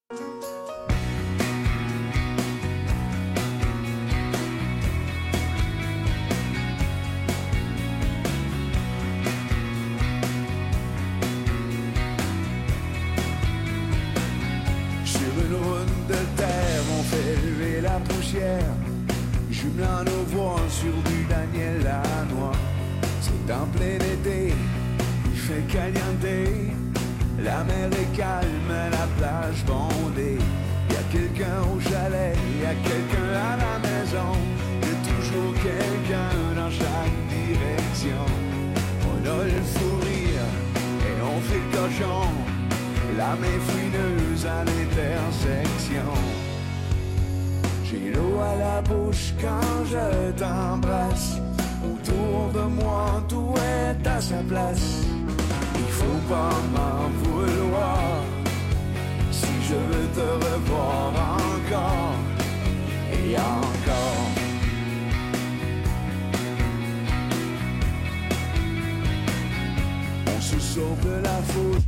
Jumelant nos voix sur du Daniel Lanois. C'est en plein été, il fait caliente. La mer est calme, la plage bondée. Y'a quelqu'un au chalet, y'a quelqu'un à la maison. Y'a toujours quelqu'un dans chaque direction. On a le fou rire et on fait le cochon. La main fouineuse à l'intersection. J'ai l'eau à la bouche quand je t'embrasse. Autour de moi, tout est à sa place. Il faut pas m'en vouloir si je veux te revoir encore et encore. On se sauve de la foule.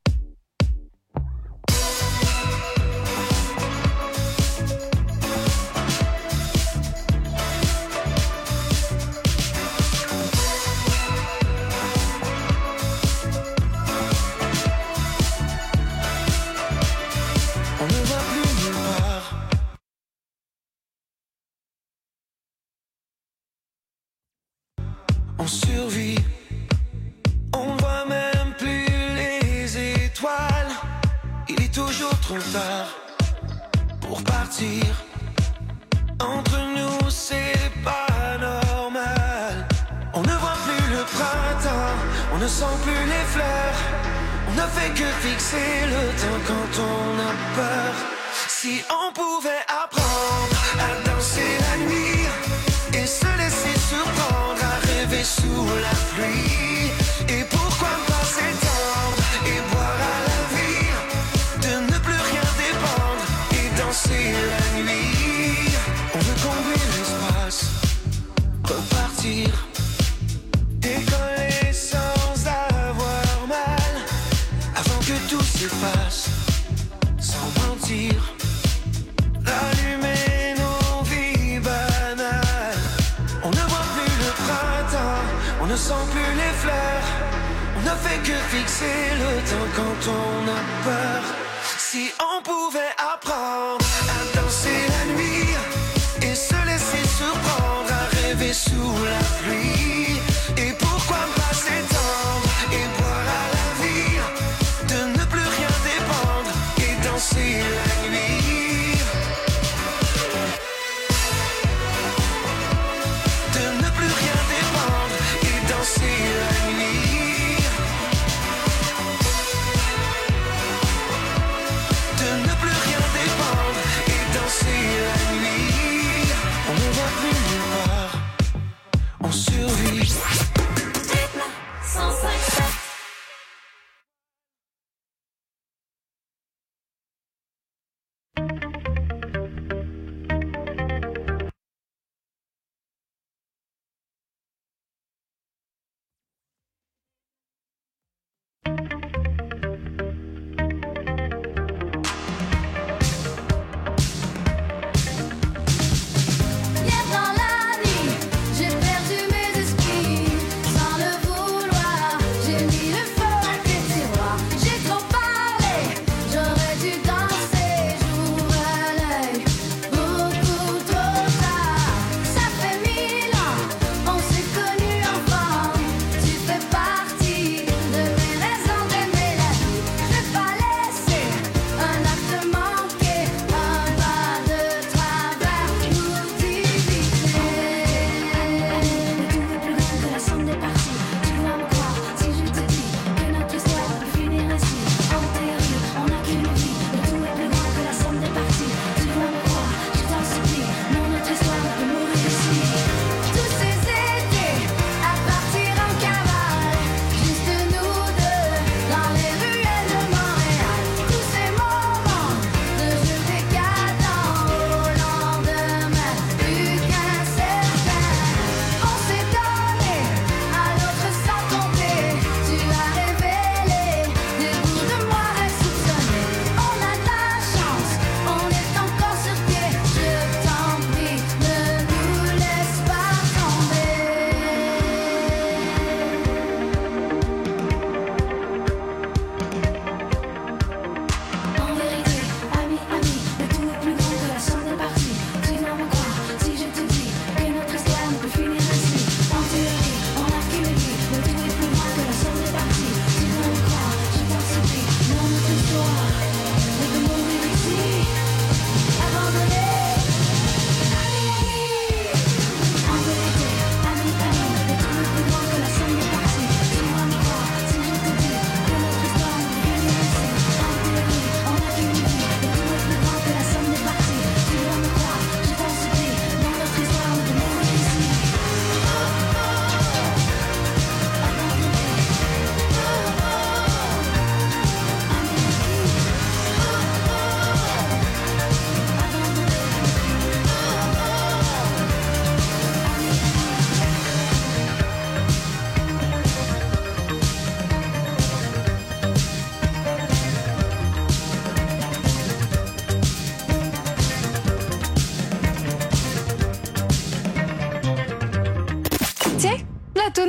On survit, on voit même plus les étoiles. Il est toujours trop tard pour partir. Entre nous c'est pas normal. On ne voit plus le printemps, on ne sent plus les fleurs. On ne fait que fixer le temps quand on a peur. Si on pouvait apprendre à danser la nuit et se laisser surprendre à rêver sous la pluie. Et pourquoi pas s'étendre et boire à la vie, de ne plus rien dépendre et danser la nuit. On veut combler l'espace, repartir, décoller sans avoir mal, avant que tout s'efface, sans mentir, rallumer nos vies banales. On ne voit plus le printemps, on ne sent plus les fleurs. On ne fait que fixer le temps quand on a peur. Si on pouvait apprendre à danser la nuit et se laisser surprendre à rêver sous la pluie. Et pourquoi pas s'étendre et boire à la vie, de ne plus rien dépendre et danser la nuit. De ne plus rien dépendre et danser la nuit. De ne plus rien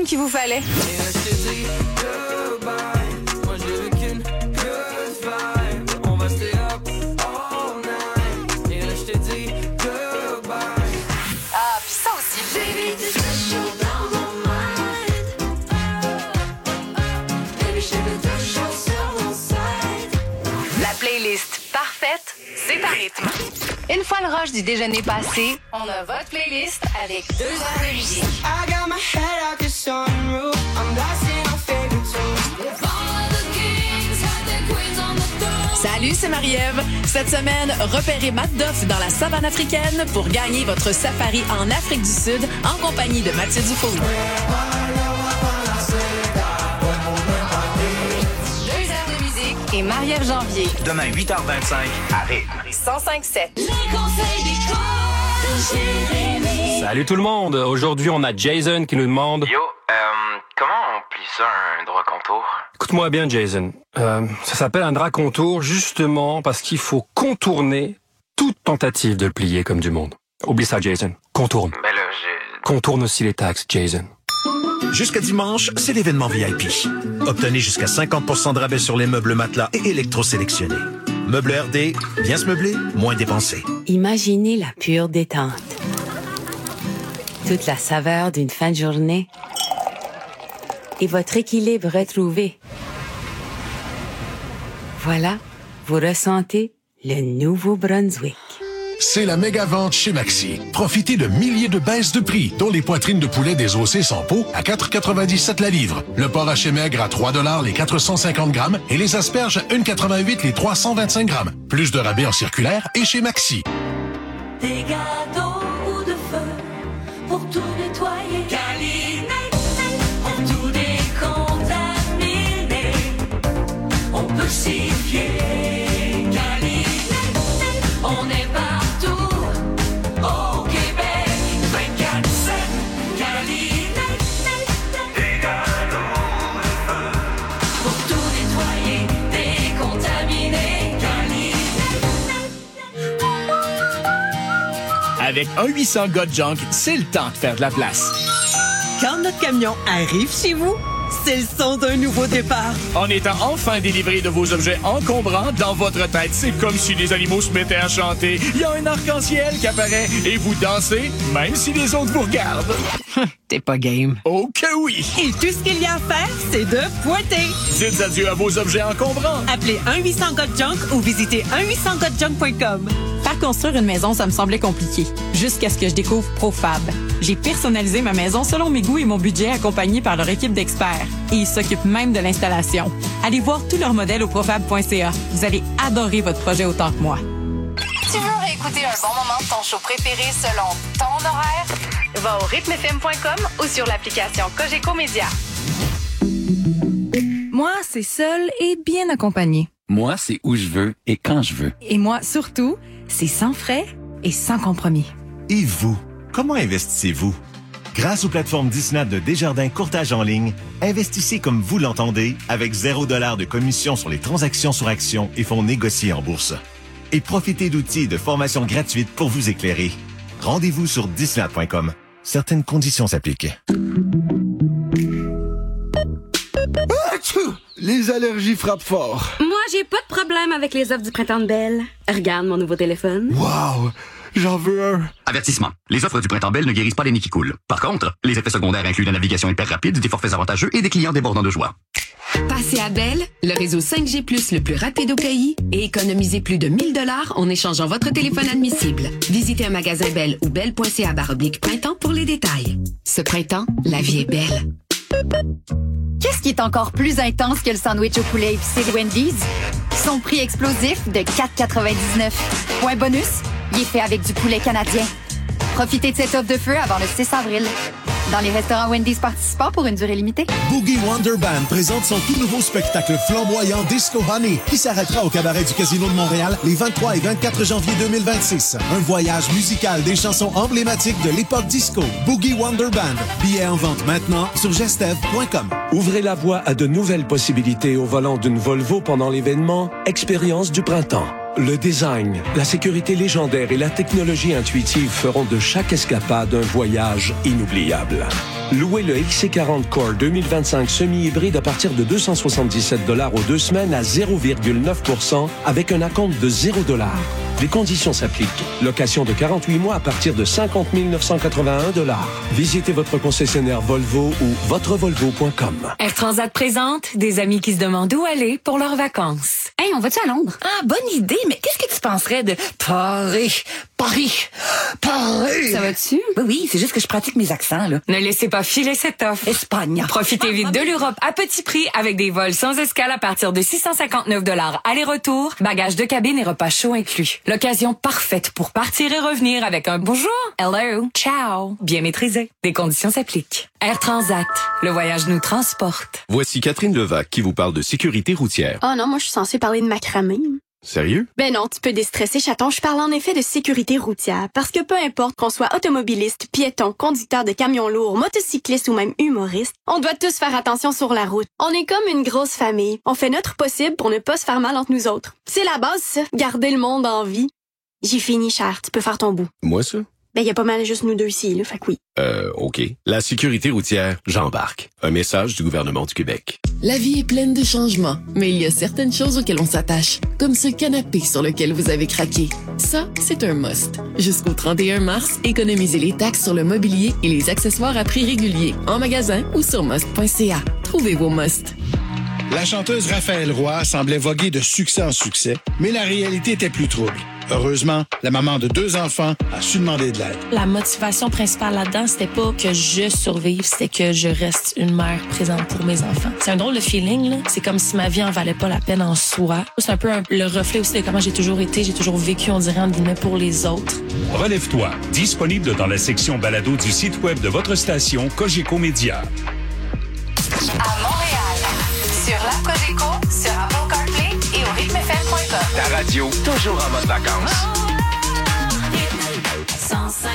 rythme qu'il vous fallait. Ah, puis ça aussi. La playlist parfaite, c'est à rythme. Une fois le rush du déjeuner passé, on a votre playlist avec 2 heures de musique. Salut, c'est Marie-Ève. Cette semaine, repérez Matt Duff dans la savane africaine pour gagner votre safari en Afrique du Sud en compagnie de Mathieu Dufault. 2 heures de musique et Marie-Ève Janvier. Demain, 8h25, à rythme. 105.7. Les conseils d'école de Jérémy. Salut tout le monde. Aujourd'hui, on a Jason qui nous demande... Yo, comment on plie ça, un droit contour? Écoute-moi bien, Jason. Ça s'appelle un drap contour justement parce qu'il faut contourner toute tentative de le plier comme du monde. Oublie ça, Jason. Contourne. Ben là, Contourne aussi les taxes, Jason. Jusqu'à dimanche, c'est l'événement VIP. Obtenez jusqu'à 50% de rabais sur les meubles matelas et électro-sélectionnés. Meubles RD, bien se meubler, moins dépenser. Imaginez la pure détente. Toute la saveur d'une fin de journée. Et votre équilibre retrouvé. Voilà, vous ressentez le Nouveau-Brunswick. C'est la méga vente chez Maxi. Profitez de milliers de baisses de prix, dont les poitrines de poulet désossées sans peau à 4,97 la livre, le porc haché maigre à 3 $ les 450 grammes et les asperges à 1,88 les 325 grammes. Plus de rabais en circulaire et chez Maxi. Des gâteaux de feu pour tout nettoyer. Calinette, pour tout décontaminer. On peut s'y fier. Calinette, on est partout au Québec. 24/7. Calinette, des gâteaux de feu pour tout nettoyer, décontaminer. Avec un 800 gars de junk, c'est le temps de faire de la place. Quand notre camion arrive chez vous, c'est le son d'un nouveau départ. En étant enfin délivré de vos objets encombrants, dans votre tête, c'est comme si les animaux se mettaient à chanter. Il y a un arc-en-ciel qui apparaît et vous dansez, même si les autres vous regardent. T'es pas game. Oh que oui! Et tout ce qu'il y a à faire, c'est de pointer. Dites adieu à vos objets encombrants. Appelez 1-800-GOT-JUNK ou visitez 1-800-GOT-JUNK.com. Faire construire une maison, ça me semblait compliqué. Jusqu'à ce que je découvre Profab. J'ai personnalisé ma maison selon mes goûts et mon budget, accompagné par leur équipe d'experts. Et ils s'occupent même de l'installation. Allez voir tous leurs modèles au profab.ca. Vous allez adorer votre projet autant que moi. Tu veux réécouter un bon moment de ton show préféré selon ton horaire? Va au rythmefm.com ou sur l'application Cogeco Média. Moi, c'est seul et bien accompagné. Moi, c'est où je veux et quand je veux. Et moi, surtout, c'est sans frais et sans compromis. Et vous, comment investissez-vous? Grâce aux plateformes Disney de Desjardins Courtage en ligne, investissez comme vous l'entendez avec 0 $ de commission sur les transactions sur actions et fonds négociés en bourse. Et profitez d'outils de formation gratuite pour vous éclairer. Rendez-vous sur disney.com. Certaines conditions s'appliquent. Les allergies frappent fort. Moi, j'ai pas de problème avec les offres du Printemps de Belle. Regarde mon nouveau téléphone. Wow! J'en veux un. Avertissement. Les offres du Printemps Belle ne guérissent pas les nids qui coulent. Par contre, les effets secondaires incluent la navigation hyper rapide, des forfaits avantageux et des clients débordants de joie. Passez à Belle, le réseau 5G+, le plus rapide au pays, et économisez plus de 1 000 $ en échangeant votre téléphone admissible. Visitez un magasin Belle ou belle.ca/printemps pour les détails. Ce printemps, la vie est belle. Qu'est-ce qui est encore plus intense que le sandwich au poulet épicé de Wendy's? Son prix explosif de 4,99. Point bonus, il est fait avec du poulet canadien. Profitez de cette offre de feu avant le 6 avril. Dans les restaurants Wendy's participants pour une durée limitée. Boogie Wonder Band présente son tout nouveau spectacle flamboyant Disco Honey qui s'arrêtera au cabaret du Casino de Montréal les 23 et 24 janvier 2026. Un voyage musical des chansons emblématiques de l'époque disco. Boogie Wonder Band. Billets en vente maintenant sur gestev.com. Ouvrez la voie à de nouvelles possibilités au volant d'une Volvo pendant l'événement Expérience du printemps. Le design, la sécurité légendaire et la technologie intuitive feront de chaque escapade un voyage inoubliable. Louez le XC40 Core 2025 semi-hybride à partir de 277 $ aux 2 semaines à 0,9% avec un acompte de 0 $. Les conditions s'appliquent. Location de 48 mois à partir de 50 981 $. Visitez votre concessionnaire Volvo ou votrevolvo.com. Air Transat présente des amis qui se demandent où aller pour leurs vacances. Hey, on va-tu à Londres? Ah, bonne idée, mais qu'est-ce que tu penserais de Paris? Ça va-tu? Oui, c'est juste que je pratique mes accents, là. Ne laissez pas filer cette offre. Espagne. Profitez vite de l'Europe à petit prix avec des vols sans escale à partir de 659 $ aller-retour, bagages de cabine et repas chauds inclus. L'occasion parfaite pour partir et revenir avec un bonjour, hello, ciao, bien maîtrisé. Des conditions s'appliquent. Air Transat, le voyage nous transporte. Voici Catherine Levac qui vous parle de sécurité routière. Oh non, moi je suis censée parler de macramé. Sérieux? Ben non, tu peux déstresser, chaton. Je parle en effet de sécurité routière. Parce que peu importe qu'on soit automobiliste, piéton, conducteur de camions lourds, motocycliste ou même humoriste, on doit tous faire attention sur la route. On est comme une grosse famille. On fait notre possible pour ne pas se faire mal entre nous autres. C'est la base, ça. Garder le monde en vie. J'ai fini, cher. Tu peux faire ton bout. Moi, ça? Ben, y a pas mal juste nous deux ici, là. Fait que oui. OK. La sécurité routière, j'embarque. Un message du gouvernement du Québec. La vie est pleine de changements, mais il y a certaines choses auxquelles on s'attache, comme ce canapé sur lequel vous avez craqué. Ça, c'est un must. Jusqu'au 31 mars, économisez les taxes sur le mobilier et les accessoires à prix régulier en magasin ou sur must.ca. Trouvez vos musts. La chanteuse Raphaël Roy semblait voguer de succès en succès, mais la réalité était plus trouble. Heureusement, la maman de 2 enfants a su demander de l'aide. La motivation principale là-dedans, c'était pas que je survive, c'était que je reste une mère présente pour mes enfants. C'est un drôle de feeling, là. C'est comme si ma vie en valait pas la peine en soi. C'est un peu le reflet aussi de comment j'ai toujours été, j'ai toujours vécu, on dirait, entre guillemets, pour les autres. Relève-toi, disponible dans la section balado du site web de votre station Cogeco Média. À Montréal, sur l'app Cogeco, sur Apple CarPlay et au rythmefm.com. Ta radio, toujours en mode vacances. 105.7.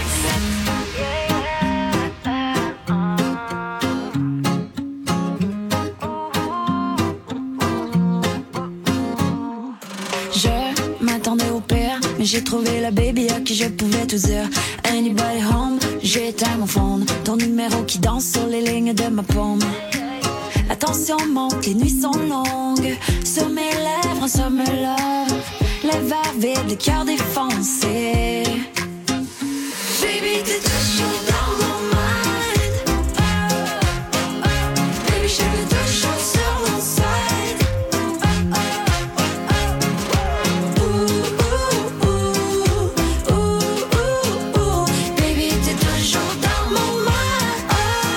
Je m'attendais au pire, mais j'ai trouvé la baby à qui je pouvais tout dire. Anybody home, j'éteins mon phone. Ton numéro qui danse sur les lignes de ma paume. La tension monte, les nuits sont longues. Sur mes lèvres, un summer love. Les verres vides, le cœur défoncé. Baby, t'es toujours dans mon mind. Baby, je suis toujours sur mon side. Baby, t'es toujours dans mon mind.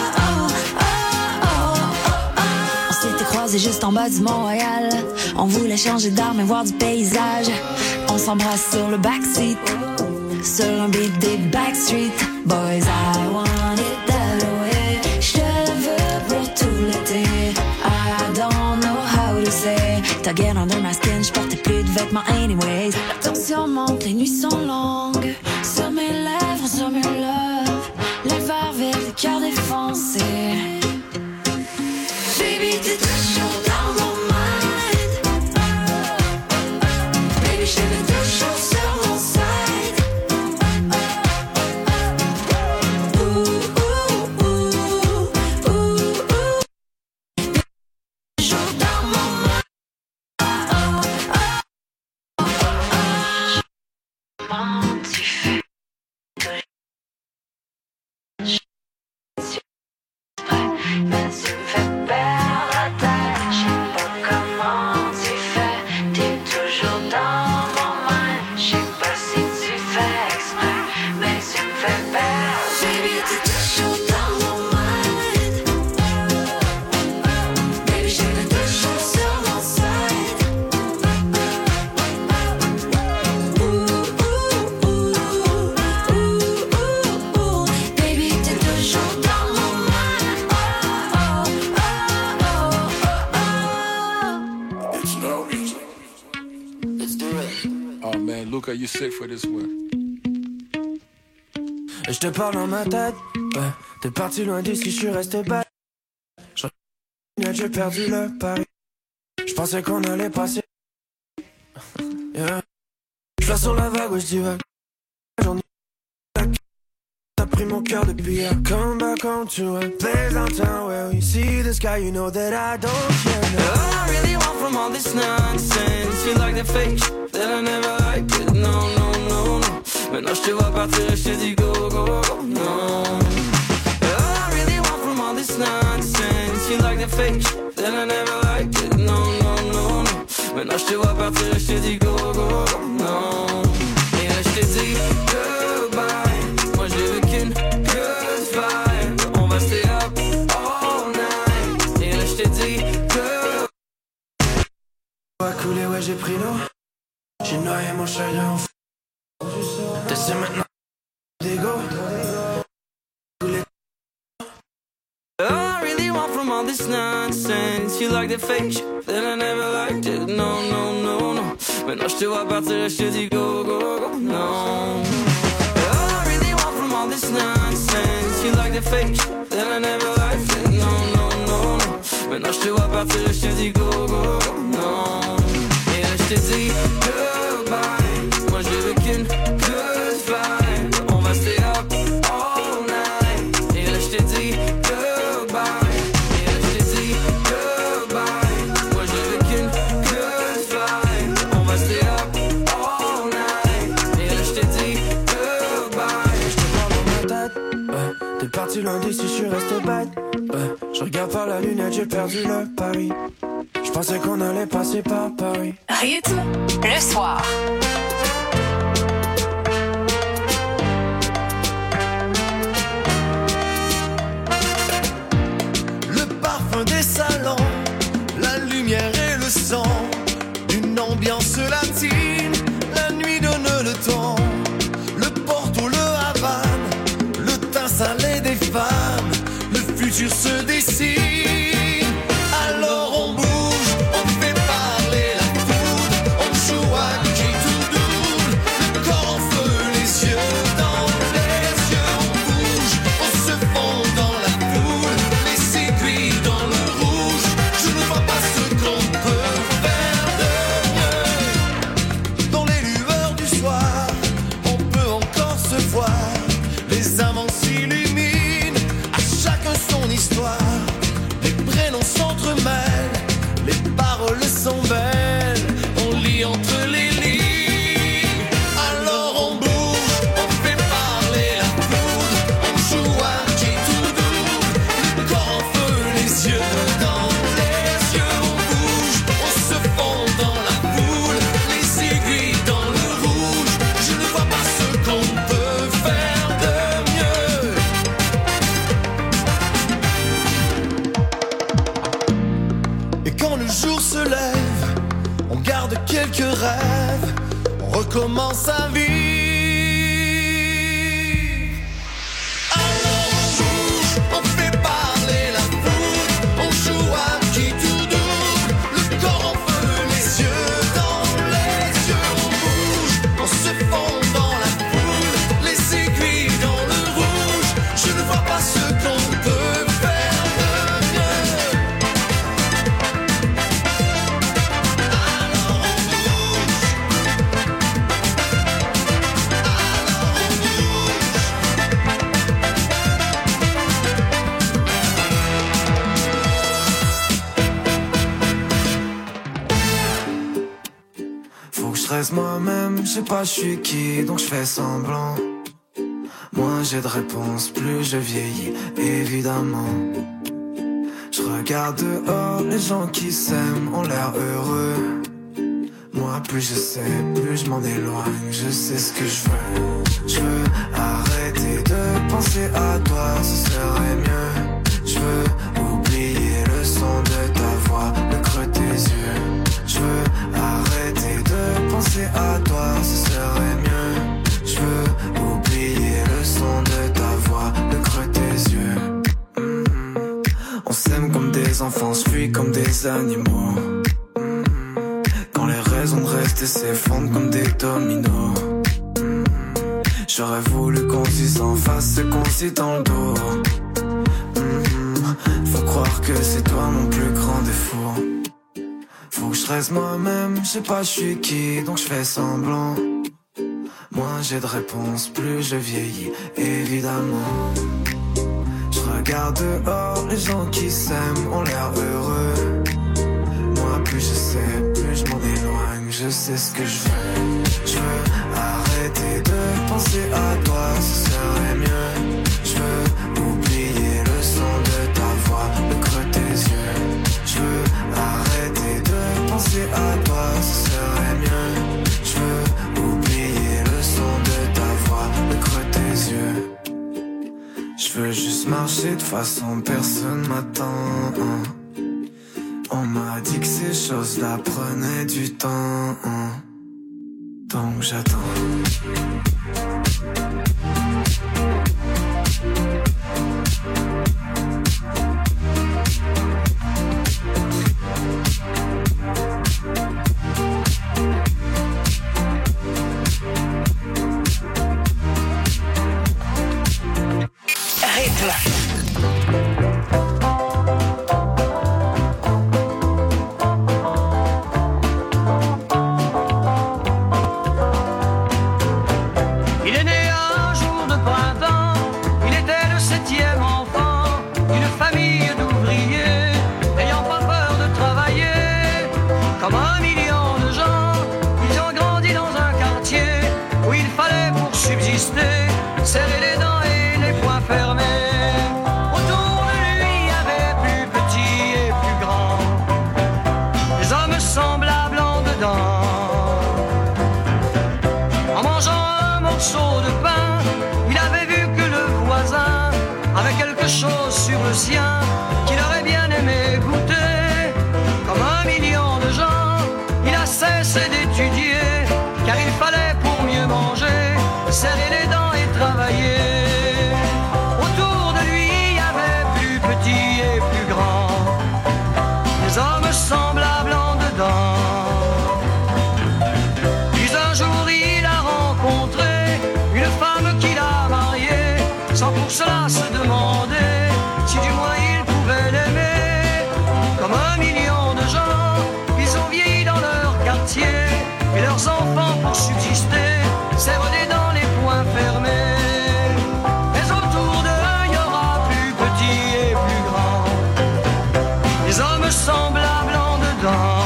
On s'était croisés juste en bas du Montréal. On voulait changer d'arme et voir du paysage. On s'embrasse sur le backseat, sur un beat des Backstreet Boys. I want it that way. Je te veux pour tout l'été. I don't know how to say. T'as get under my skin, j'portais plus de vêtements anyways. La tension monte, les nuits sont longues. Sur mes lèvres, sur mes love. Les verres vides, le cœur défoncé. Baby, t'es toujours dans mon mind. Baby, je vais toujours sur mon side. Toujours dans mon mind. Comment tu fais? Mais tu me fais perdre la tête. Je sais pas comment tu fais. T'es toujours dans mon mind. Je sais pas si tu fais exprès, mais tu me fais perdre. Baby, t'es toujours dans mon mind. Baby, je vais toujours sur mon side. Baby, t'es toujours dans mon mind. Let's do it. Oh man, Luca, you sick for this one. Je te parle dans ma tête, ouais. T'es parti loin d'ici, je suis resté bas. J'ai perdu le pari. Je pensais qu'on allait passer. Yeah. sur la vague, ouais, j'divague. J'en ai t'as pris mon cœur depuis hier. Come back home to a place downtown where you see the sky, you know that I don't care. All I really want from all this nonsense, feel like the fake that I never liked it. No, no, no, no. Maintenant je te vois partir et je te dis go, go, go, no. All I really want from all this nonsense, feel like the fake that I never liked it. No, no, no, no. Maintenant je te vois partir et je te dis go, go, go, no. Et là je te dis goodbye. Moi je veux qu'une good vibe. On va stay up all night. Et là je te dis que va couler, ouais j'ai pris l'eau. J'ai noyé mon chagrin en fou. T'essaies maintenant d'ego. All I really want from all this nonsense, you like the fake shit that I never liked it. No, no, no, no. Maintenant je te vois partir et je te dis go, go, go, no. All I really want from all this nonsense, you like the fake shit that I never liked it. No, no, no, no. Maintenant je te vois partir et je te dis go, go, go, no. Et là je te dis goodbye. Moi je veux qu'une good vibe. On va stay up all night. Et là je te dis goodbye. Et là je te dis goodbye. Moi je veux qu'une good vibe. On va stay up all night. Et là je te dis goodbye. Je te parle dans ma tête, ouais. T'es parti loin d'ici, je suis resté bête, ouais. Je regarde par la lunette, j'ai perdu le pari. Je pensais qu'on allait passer par Paris. Rythme, le soir. Le parfum des salons, la lumière et le son, une ambiance latine, la nuit donne le ton. Le Porto, le Havane, le teint salé des femmes, le futur se dessine. Alors on bouge. Sont belles, on lit entre les lignes. Alors on bouge, on fait parler la foudre, on joue à qui tout double, le corps en feu, les yeux dans les yeux. On bouge, on se fond dans la foule, les aiguilles dans le rouge. Je ne vois pas ce qu'on peut faire de mieux. Et quand le jour se lève, on garde quelques rêves, on recommence à vivre. Alors on bouge, on fait parler la foule, on joue à qui tout double, le corps en feu, les yeux dans les yeux. On bouge, on se fond dans la foule, les aiguilles dans le rouge. Je ne vois pas ce qu'on peut faire de mieux. Reste moi-même, je sais pas je suis qui, donc je fais semblant. Moins j'ai de réponses, plus je vieillis, évidemment. Je regarde dehors, les gens qui s'aiment ont l'air heureux. Moi plus je sais, plus je m'en éloigne, je sais ce que je veux. Je veux arrêter de penser à toi, ce serait mieux. Je veux oublier le son de ta voix, le creux de tes yeux. Je veux arrêter de penser à toi, ce serait mieux. Je veux oublier le son de ta voix, le creux de tes yeux. On s'aime comme des enfants, on se fuit comme des animaux. Quand les raisons de rester s'effondrent comme des dominos. J'aurais voulu qu'on se dise en face ce qu'on se dit dans le dos. Faut croire que c'est toi mon plus grand défaut. Faut que je reste moi-même, je sais pas je suis qui, donc je fais semblant. Moins j'ai de réponses, plus je vieillis, évidemment. Je regarde dehors, les gens qui s'aiment ont l'air heureux. Moi plus je sais, plus je m'en éloigne, je sais ce que je veux. Je veux arrêter de penser à toi, ce serait mieux. Je veux oublier le son de ta voix, le creux de tes yeux. Je veux arrêter de penser à toi, ce serait mieux. Je veux oublier le son de ta voix, le creux de tes yeux. Je veux juste marcher de façon personne m'attend. On m'a dit que ces choses-là prenaient du temps. Donc j'attends. Serrer les dents et les poings fermés. Autour de lui, il y avait plus petit et plus grand. Des hommes semblables en dedans. En mangeant un morceau de pain, il avait vu que le voisin avait quelque chose sur le sien qu'il aurait bien aimé goûter. Comme 1 million de gens, il a cessé d'étudier, car il fallait pour mieux manger serrer les dents et travailler. Autour de lui, il y avait plus petit et plus grand. Des hommes semblables en dedans. Puis un jour, il a rencontré une femme qu'il a mariée, sans pour cela se demander si du moins il pouvait l'aimer. Comme 1 million de gens, ils ont vieilli dans leur quartier, et leurs enfants, pour subsister, serrent des dents, les poings fermés. Mais autour d'eux, il y aura plus petit et plus grand. Des hommes semblables en dedans.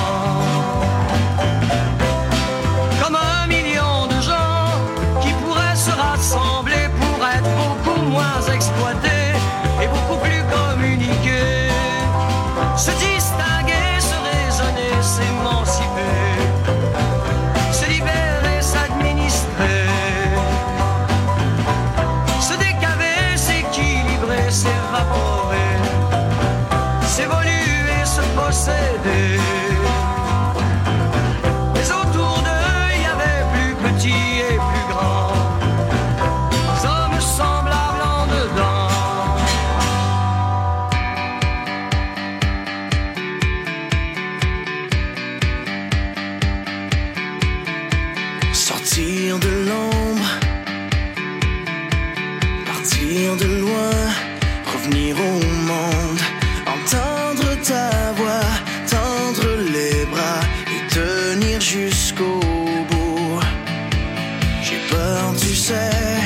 Comme 1 million de gens qui pourraient se rassembler pour être beaucoup moins exploités et beaucoup plus communiqués. Se distinguer, se raisonner, s'émanciper, se libérer, s'administrer, se décaver, s'équilibrer, s'évaporer, s'évoluer, se posséder. Mais autour d'eux, il y avait plus petit et plus grand. Des hommes semblables en dedans. Sortir de l'ombre, partir de loin, revenir au monde, entendre ta voix, tendre les bras et tenir jusqu'au bout. J'ai peur, tu sais,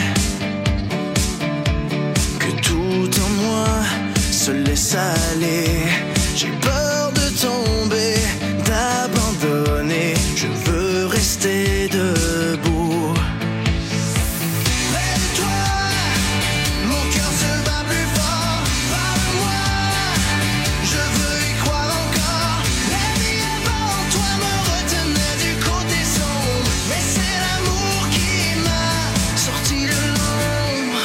que tout en moi se laisse aller. J'ai peur de tomber, d'abandonner. Je veux rester debout. Près de toi, mon cœur se bat plus fort. Parle-moi, je veux y croire encore. La vie avant toi me retenait du côté sombre, mais c'est l'amour qui m'a sorti de l'ombre.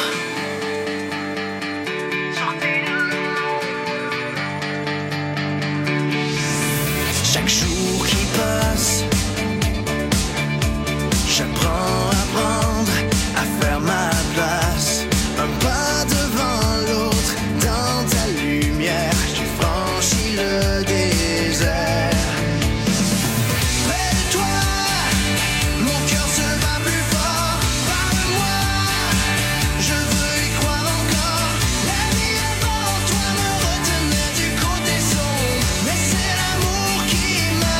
Chaque jour qui passe, j'apprends à prendre, à faire ma place. Un pas devant l'autre, dans ta lumière, j'ai franchi le désert. Près de toi, mon cœur se bat plus fort. Parle-moi, je veux y croire encore. La vie avant toi me retenait du côté sombre, mais c'est l'amour qui m'a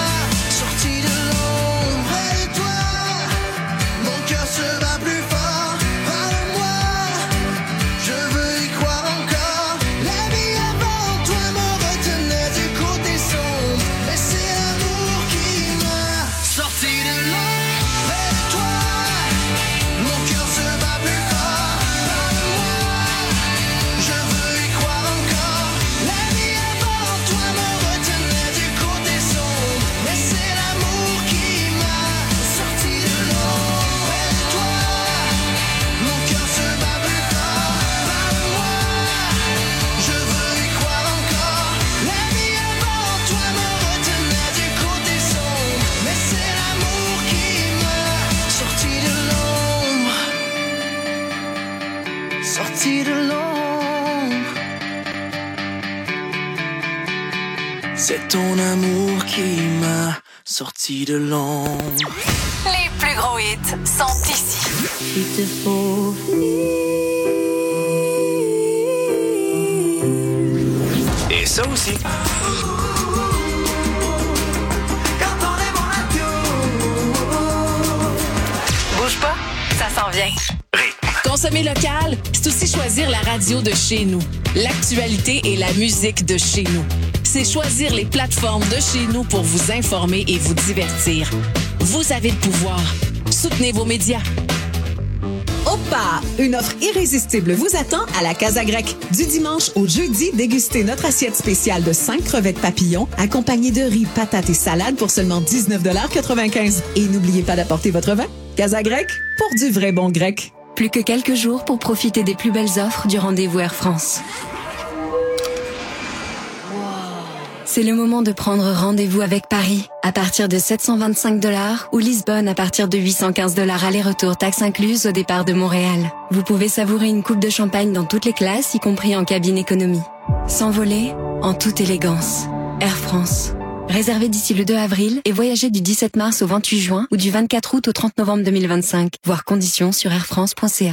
sorti de l'ombre. C'est ton amour qui m'a sorti de l'ombre. Les plus gros hits sont ici. Il te faut Et ça aussi. Bouge pas, ça s'en vient. Consommer local, c'est aussi choisir la radio de chez nous. L'actualité et la musique de chez nous. C'est choisir les plateformes de chez nous pour vous informer et vous divertir. Vous avez le pouvoir. Soutenez vos médias. Opa! Une offre irrésistible vous attend à la Casa Grecque. Du dimanche au jeudi, dégustez notre assiette spéciale de 5 crevettes papillons accompagnées de riz, patates et salades pour seulement 19,95 $. Et n'oubliez pas d'apporter votre vin. Casa Grecque, pour du vrai bon grec. Plus que quelques jours pour profiter des plus belles offres du rendez-vous Air France. C'est le moment de prendre rendez-vous avec Paris à partir de 725 $ ou Lisbonne à partir de 815 $ aller-retour taxes incluses au départ de Montréal. Vous pouvez savourer une coupe de champagne dans toutes les classes, y compris en cabine économie. S'envoler en toute élégance. Air France. Réservez d'ici le 2 avril et voyagez du 17 mars au 28 juin ou du 24 août au 30 novembre 2025. Voir conditions sur airfrance.ca.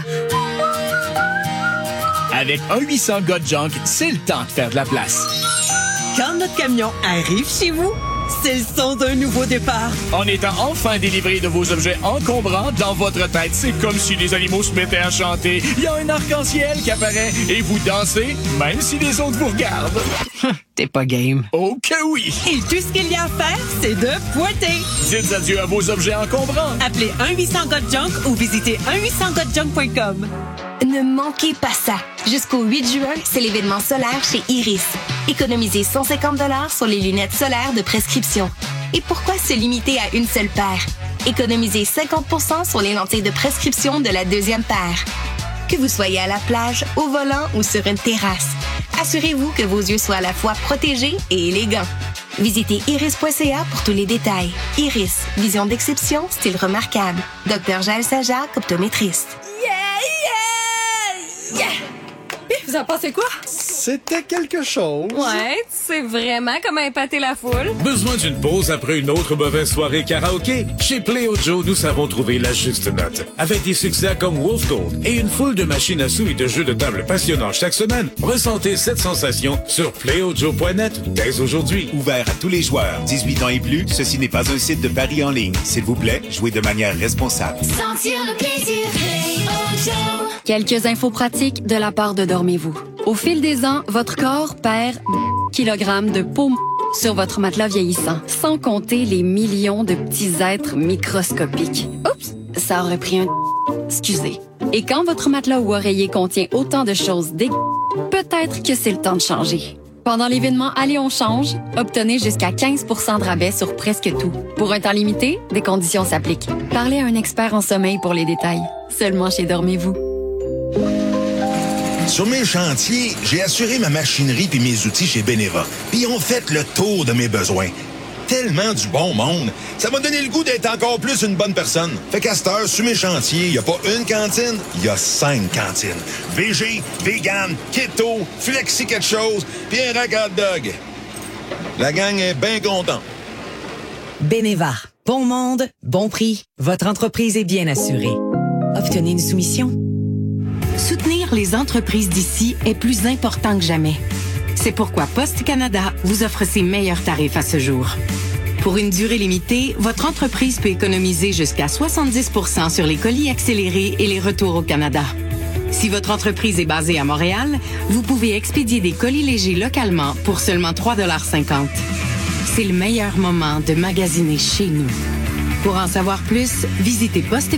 Avec 1-800 God Junk, c'est le temps de faire de la place. Quand notre camion arrive chez vous, c'est le son d'un nouveau départ. En étant enfin délivré de vos objets encombrants, dans votre tête, c'est comme si les animaux se mettaient à chanter. Il y a un arc-en-ciel qui apparaît et vous dansez, même si les autres vous regardent. T'es pas game. Oh que oui! Et tout ce qu'il y a à faire, c'est de pointer. Dites adieu à vos objets encombrants. Appelez 1-800-GOT-JUNK ou visitez 1-800-GOT-JUNK.com. Ne manquez pas ça. Jusqu'au 8 juin, c'est l'événement solaire chez Iris. Économisez 150 $ sur les lunettes solaires de prescription. Et pourquoi se limiter à une seule paire? Économisez 50 % sur les lentilles de prescription de la deuxième paire. Que vous soyez à la plage, au volant ou sur une terrasse, assurez-vous que vos yeux soient à la fois protégés et élégants. Visitez iris.ca pour tous les détails. Iris, vision d'exception, style remarquable. Dr Jaël Sajac, optométriste. Vous en pensez quoi? C'était quelque chose. Ouais, c'est vraiment comme épater la foule. Besoin d'une pause après une autre mauvaise soirée karaoké? Chez Play Joe, nous savons trouver la juste note. Avec des succès comme Wolf Gold et une foule de machines à sous et de jeux de table passionnants chaque semaine, ressentez cette sensation sur playojoe.net dès aujourd'hui. Ouvert à tous les joueurs, 18 ans et plus, ceci n'est pas un site de paris en ligne. S'il vous plaît, jouez de manière responsable. Sentir le plaisir, Play Joe. Quelques infos pratiques de la part de Dormez-vous. Au fil des ans, votre corps perd kilogrammes de peau sur votre matelas vieillissant, sans compter les millions de petits êtres microscopiques. Oups, ça aurait pris un... Excusez. Et quand votre matelas ou oreiller contient autant de choses peut-être que c'est le temps de changer. Pendant l'événement Allez, on change, obtenez jusqu'à 15 % de rabais sur presque tout. Pour un temps limité, des conditions s'appliquent. Parlez à un expert en sommeil pour les détails. Seulement chez Dormez-vous. Sur mes chantiers, j'ai assuré ma machinerie puis mes outils chez Beneva. Puis ils ont fait le tour de mes besoins. Tellement du bon monde. Ça m'a donné le goût d'être encore plus une bonne personne. Fait qu'à cette heure, sur mes chantiers, il n'y a pas une cantine, il y a 5 cantines. VG, vegan, keto, flexi quelque chose, puis un rack hot dog. La gang est bien contente. Beneva. Bon monde, bon prix. Votre entreprise est bien assurée. Obtenez une soumission. Soutenir les entreprises d'ici est plus important que jamais. C'est pourquoi Poste Canada vous offre ses meilleurs tarifs à ce jour. Pour une durée limitée, votre entreprise peut économiser jusqu'à 70 % sur les colis accélérés et les retours au Canada. Si votre entreprise est basée à Montréal, vous pouvez expédier des colis légers localement pour seulement 3,50 $. C'est le meilleur moment de magasiner chez nous. Pour en savoir plus, visitez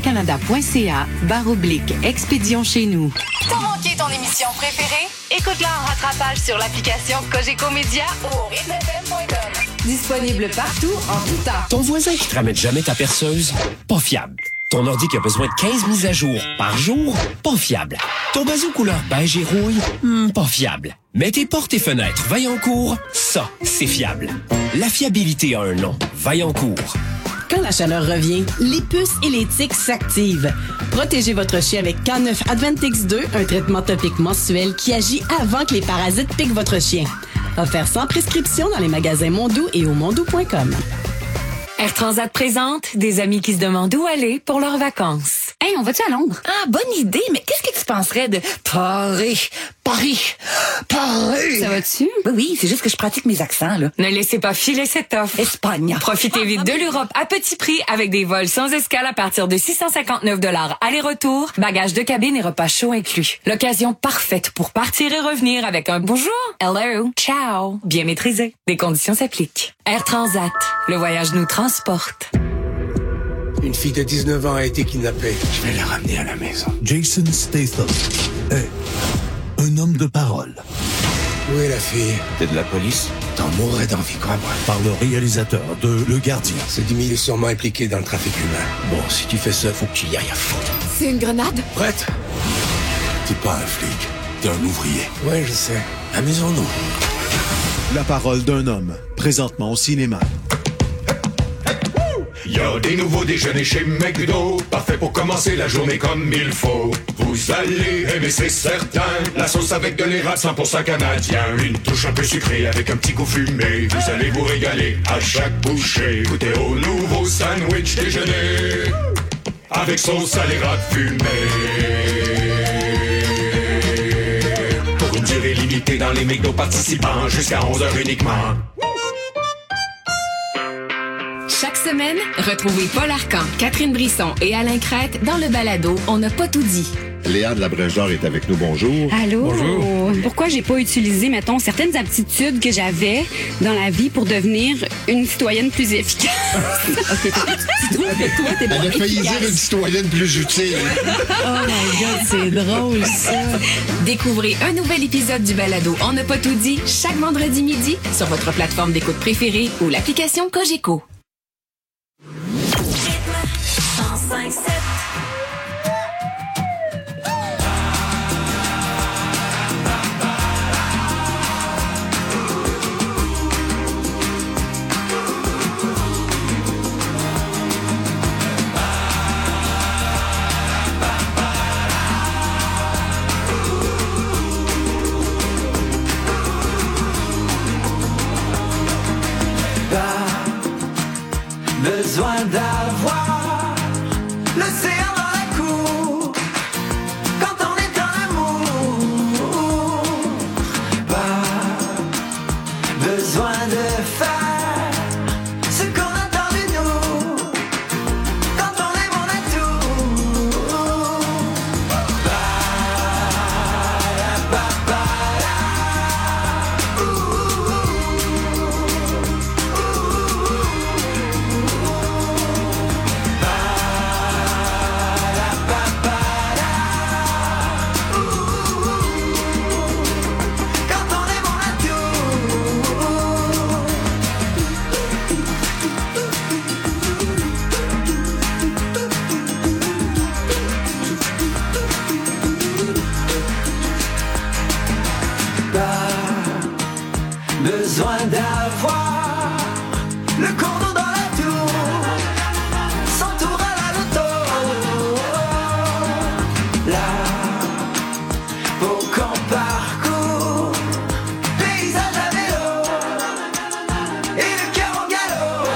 postecanada.ca/expédition chez nous. T'as manqué ton émission préférée? Écoute-la en rattrapage sur l'application Cogeco Média ou au rythmefm.com. Disponible partout, en tout temps. Ton voisin qui te ramène jamais ta perceuse? Pas fiable. Ton ordi qui a besoin de 15 mises à jour par jour? Pas fiable. Ton bazou couleur beige et rouille? Pas fiable. Mais tes portes et fenêtres Vaillancourt, ça, c'est fiable. La fiabilité a un nom. Vaillancourt. Quand la chaleur revient, les puces et les tiques s'activent. Protégez votre chien avec K9 Advantix 2, un traitement topique mensuel qui agit avant que les parasites piquent votre chien. Offert sans prescription dans les magasins Mondou et au mondou.com. Air Transat présente des amis qui se demandent où aller pour leurs vacances. Hey, on va-tu à Londres? Ah, bonne idée, mais qu'est-ce que tu penserais de Paris? Ça va-tu? Oui, c'est juste que je pratique mes accents, là. Ne laissez pas filer cette offre. Espagne. Profitez vite de l'Europe à petit prix avec des vols sans escale à partir de 659 $ aller-retour, bagages de cabine et repas chauds inclus. L'occasion parfaite pour partir et revenir avec un bonjour, hello, ciao, bien maîtrisé. Des conditions s'appliquent. Air Transat, le voyage nous transporte. Une fille de 19 ans a été kidnappée. Je vais la ramener à la maison. Jason Statham est un homme de parole. Où est la fille? T'es de la police? T'en mourrais d'envie, crois-moi. Par le réalisateur de Le Gardien. Ce Dimi est sûrement impliqué dans le trafic humain. Bon, si tu fais ça, faut que tu y ailles à fond. C'est une grenade? Prête? T'es pas un flic, t'es un ouvrier. Ouais, je sais. Amusons-nous. La parole d'un homme, présentement au cinéma. Y a des nouveaux déjeuners chez McDo, parfait pour commencer la journée comme il faut. Vous allez aimer, c'est certain, la sauce avec de l'érable 100% canadien. Une touche un peu sucrée avec un petit goût fumé. Vous allez vous régaler à chaque bouchée. Goûtez au nouveau sandwich déjeuner avec sauce à l'érable fumée. Pour une durée limitée dans les McDo participants, jusqu'à 11h uniquement. Chaque semaine, retrouvez Paul Arcan, Catherine Brisson et Alain Crête dans le balado On n'a pas tout dit. Léa de la Brèche-d'Or est avec nous. Bonjour. Allô? Bonjour. Pourquoi j'ai pas utilisé, mettons, certaines aptitudes que j'avais dans la vie pour devenir une citoyenne plus efficace? OK, tu trouves que toi, t'es pas Elle a failli efficace. dire une citoyenne plus utile. Oh my God, c'est drôle, ça. Découvrez un nouvel épisode du balado On n'a pas tout dit chaque vendredi midi sur votre plateforme d'écoute préférée ou l'application Cogeco. 105.7. Besoin d'avoir l'océan dans la cour quand on est en amour. Pas besoin de faire ce qu'on attend de nous quand on est bon à tout. Besoin d'avoir le condo dans la tour, sans tour à la loto. Là, faut qu'on parcourt, paysage à vélo, et le cœur en galop.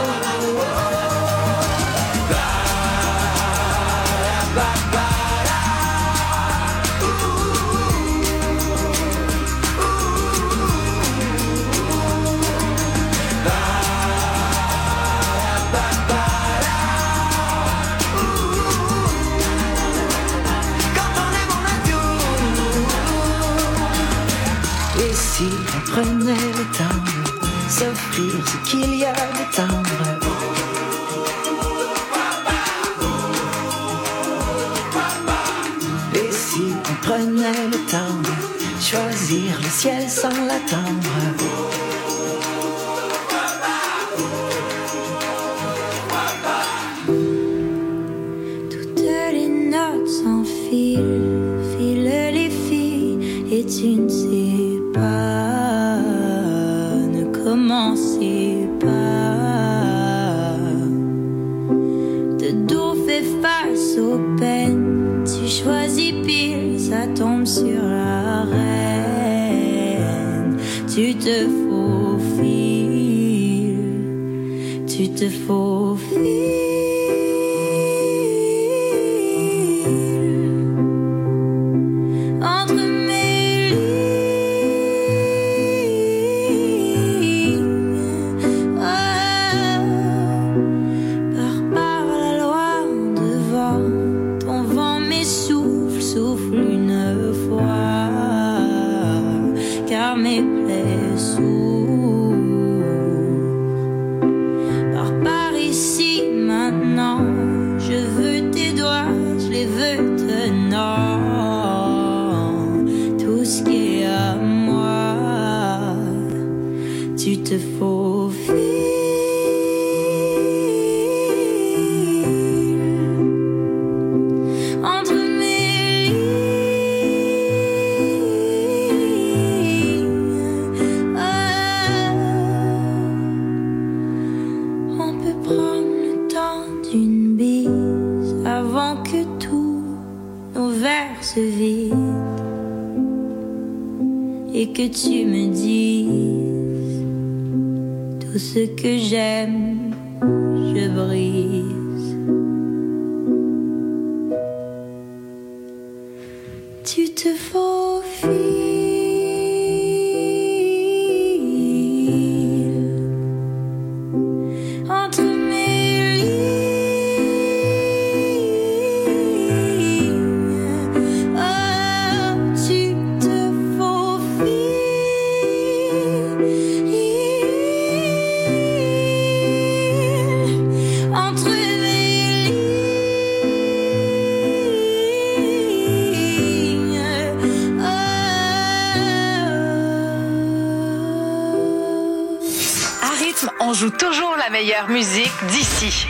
Et si on prenait le temps de s'offrir ce qu'il y a de tendre? Et si on prenait le temps de choisir le ciel sans l'attendre? Toutes les notes s'enfilent, filent les filles, et tu ne sais pas, ne commencez pas. te faufiles, tu te faufiles. Et que tu me dises tout ce que j'aime, je brise. Tu te faufiles entre mes lignes. Oh, tu te entre mes lignes. À rythme, on joue toujours la meilleure musique d'ici.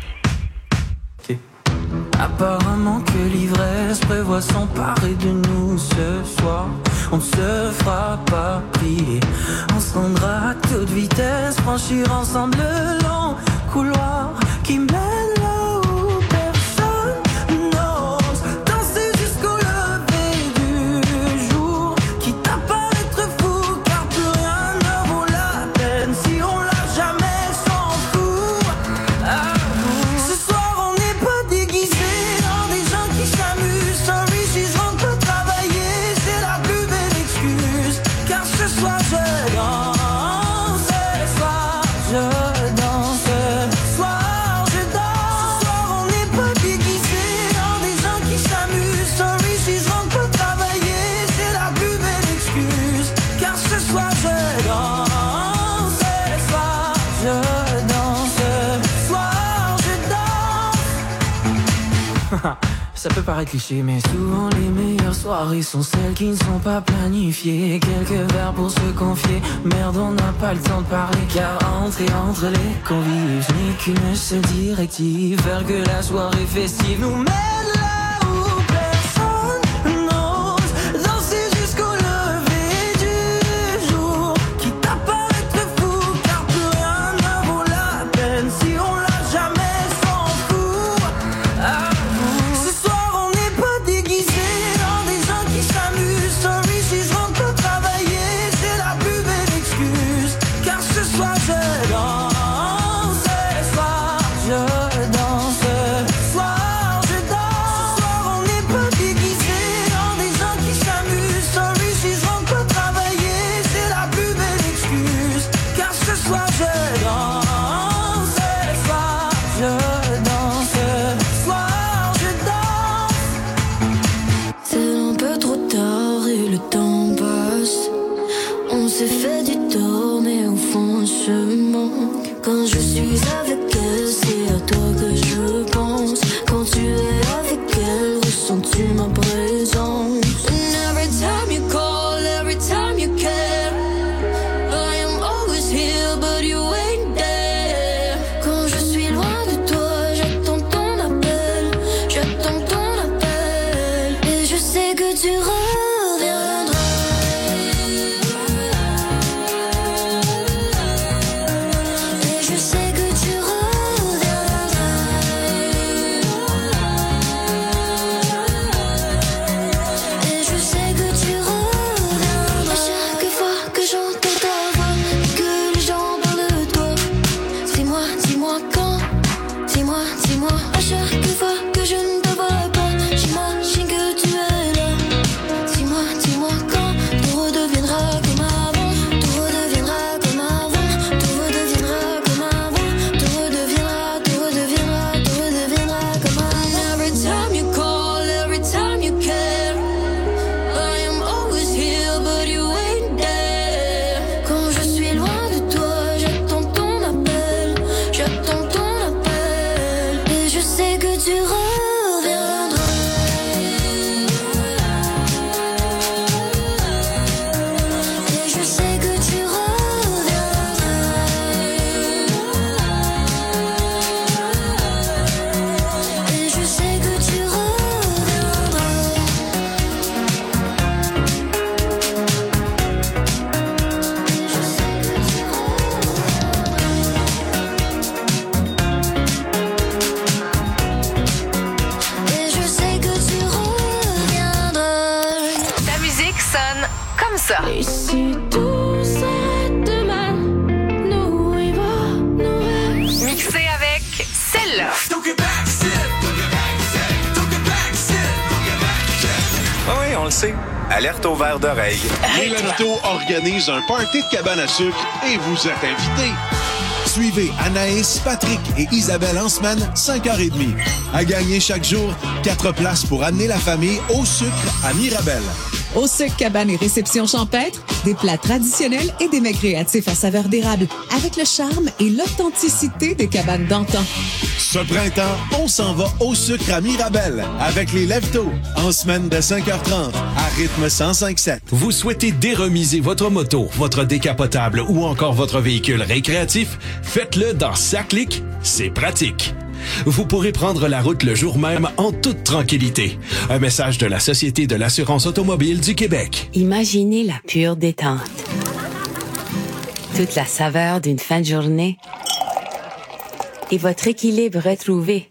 Apparemment que l'ivresse prévoit s'emparer de nous ce soir. On ne se fera pas prier. On se rendra à toute vitesse, franchir ensemble le long couloir qui mène là où personne n'ose. Danser jusqu'au lever du jour, quitte à paraître fou, car plus rien ne vaut la peine. Si on l'a jamais, s'en fout. Ce soir on n'est pas déguisés dans des gens qui s'amusent. Sorry si je rentre pas travailler, c'est la plus belle excuse. Car ce soir je danse, ce soir je danse, ce soir je danse. Ce soir on n'est pas déguisés dans des gens qui s'amusent. Sorry si je rentre pas travailler, c'est la plus belle excuse. Car ce soir je danse, ce soir je danse, ce soir je danse. Ça peut paraître cliché, mais souvent les meilleures soirées sont celles qui ne sont pas planifiées. Quelques verres pour se confier, merde on n'a pas le temps de parler. Car entrer entre les convives, je n'ai qu'une seule directive, faire que la soirée festive nous mène là où personne n'ose. Danser jusqu'au lever du jour, quitte à paraître fou, car plus rien ne vaut la peine. Si on l'a jamais, s'en fout. Ce soir on n'est pas déguisés dans des gens qui s'amusent. Sorry si je rentre pas travailler, c'est la plus belle excuse. Car ce soir je danse, ce soir je danse, ce soir je danse. Ce soir on n'est pas déguisés dans des gens qui s'amusent. Sorry si je rentre pas travailler, c'est la plus belle excuse. Car ce soir je danse, ce soir je danse, ce soir je danse. C'est un peu trop tard et le temps passe. On s'est fait du tort mais au fond on se manque. Quand je suis avec elle, c'est à toi que je pense. Quand tu es avec elle, ressens-tu ma présence? And every time you call, every time you care, I am always here but you ain't there. Quand je suis loin de toi, j'attends ton appel, j'attends ton appel. Et je sais que tu reviendras. Et je sais que tu reviendras. sais que tu reviendras. Et je sais que tu reviendras. Et je sais que tu reviendras. Et je sais que tu reviendras. Ta musique sonne comme ça. Et si tout s'arrête demain, nous y va, nous reste. Mixé avec celle-là. Oui, on le sait. Alerte au verre d'oreille. Les Leftos organisent un party de cabane à sucre et vous êtes invités. Suivez Anaïs, Patrick et Isabelle en semaine, 5h30. À gagner chaque jour, 4 places pour amener la famille au sucre à Mirabel. Au sucre cabane et réception champêtre, des plats traditionnels et des mets créatifs à saveur d'érable, avec le charme et l'authenticité des cabanes d'antan. Ce printemps, on s'en va au sucre à Mirabel avec les Leftos en semaine de 5h30 à rythme 105.7. Vous souhaitez déremiser votre moto, votre décapotable ou encore votre véhicule récréatif? Faites-le dans Saclic, c'est pratique. Vous pourrez prendre la route le jour même en toute tranquillité. Un message de la Société de l'assurance automobile du Québec. Imaginez la pure détente. Toute la saveur d'une fin de journée. Et votre équilibre retrouvé.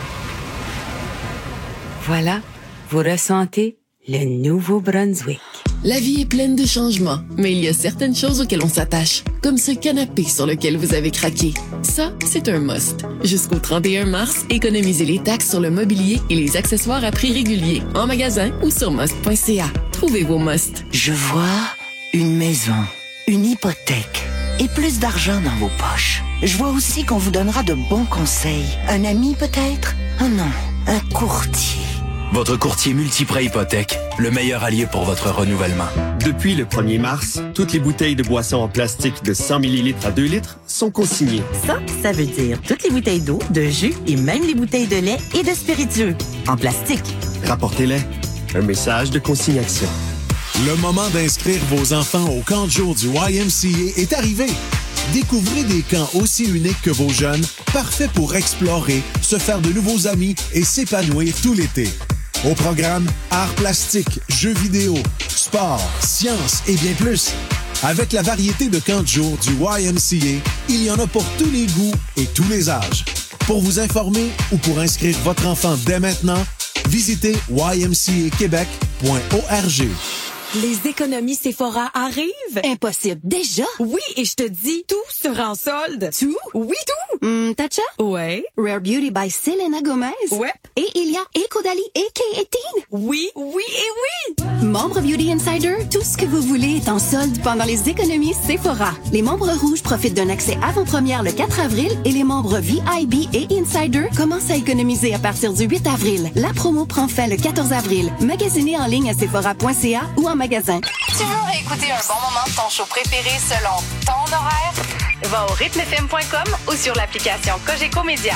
Voilà, vous ressentez le Nouveau-Brunswick. La vie est pleine de changements, mais il y a certaines choses auxquelles on s'attache, comme ce canapé sur lequel vous avez craqué. Ça, c'est un must. Jusqu'au 31 mars, économisez les taxes sur le mobilier et les accessoires à prix régulier, en magasin ou sur must.ca. Trouvez vos must. Je vois une maison, une hypothèque et plus d'argent dans vos poches. Je vois aussi qu'on vous donnera de bons conseils. Un ami peut-être? Oh non, un courtier. Votre courtier Multiprêt Hypothèque, le meilleur allié pour votre renouvellement. Depuis le 1er mars, toutes les bouteilles de boissons en plastique de 100 ml à 2 litres sont consignées. Ça veut dire toutes les bouteilles d'eau, de jus et même les bouteilles de lait et de spiritueux. En plastique. Rapportez-les. Un message de consignation. Le moment d'inscrire vos enfants au camp de jour du YMCA est arrivé. Découvrez des camps aussi uniques que vos jeunes, parfaits pour explorer, se faire de nouveaux amis et s'épanouir tout l'été. Au programme, arts plastiques, jeux vidéo, sport, sciences et bien plus. Avec la variété de camps de jour du YMCA, il y en a pour tous les goûts et tous les âges. Pour vous informer ou pour inscrire votre enfant dès maintenant, visitez ymcaquebec.org. Les économies Sephora arrivent. Impossible. Déjà? Oui, et je te dis, tout sera en solde. Tout? Oui, tout. Tatcha? Ouais. Rare Beauty by Selena Gomez? Ouais. Et il y a Eco Dali et K18? Oui, oui et oui. Membre Beauty Insider, tout ce que vous voulez est en solde pendant les économies Sephora. Les membres rouges profitent d'un accès avant-première le 4 avril et les membres VIB et Insider commencent à économiser à partir du 8 avril. La promo prend fin le 14 avril. Magasinez en ligne à sephora.ca ou en magasin. Tu veux réécouter un bon moment de ton show préféré selon ton horaire? Va au rythmefm.com ou sur l'application Cogeco Média.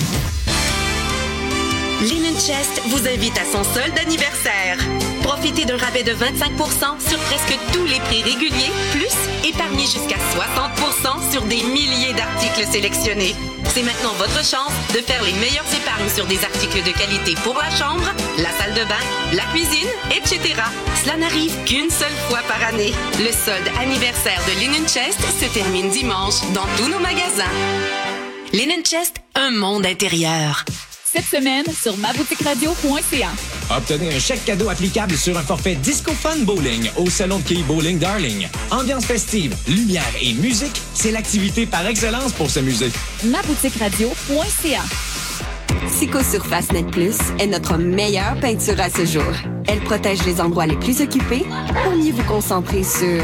Linen Chest vous invite à son solde d'anniversaire. Profitez d'un rabais de 25% sur presque tous les prix réguliers, plus épargnez jusqu'à 60% sur des milliers d'articles sélectionnés. C'est maintenant votre chance de faire les meilleures épargnes sur des articles de qualité pour la chambre, la salle de bain, la cuisine, etc. Cela n'arrive qu'une seule fois par année. Le solde anniversaire de Linen Chest se termine dimanche dans tous nos magasins. Linen Chest, un monde intérieur. Cette semaine sur mabouticradio.ca. Obtenez un chèque cadeau applicable sur un forfait Disco Fun Bowling au Salon de quai Bowling Darling. Ambiance festive, lumière et musique, c'est l'activité par excellence pour s'amuser. mabouticradio.ca. Psychosurface Net Plus est notre meilleure peinture à ce jour. Elle protège les endroits les plus occupés pour mieux vous concentrer sur